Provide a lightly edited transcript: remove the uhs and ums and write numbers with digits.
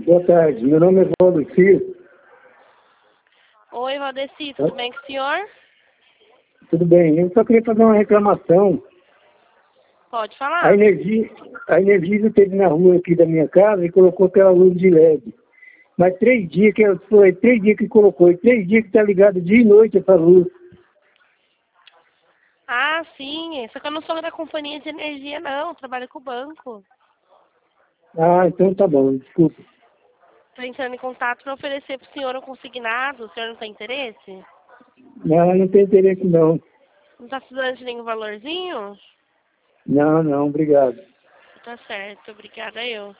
Boa tarde, meu nome é Valdecir. Oi, Valdeci, tudo bem com o senhor? Tudo bem, eu só queria fazer uma reclamação. Pode falar. A Energisa esteve na rua aqui da minha casa e colocou aquela luz de LED. Mas 3 dias que colocou, e 3 dias que está ligado dia e noite essa luz. Ah, sim, só que eu não sou da companhia de energia, não, eu trabalho com o banco. Ah, então tá bom, desculpa. Estou entrando em contato para oferecer para o senhor um consignado, o senhor não tem interesse? Não tem interesse não. Não está precisando de nenhum valorzinho? Não, obrigado. Tá certo, obrigada eu.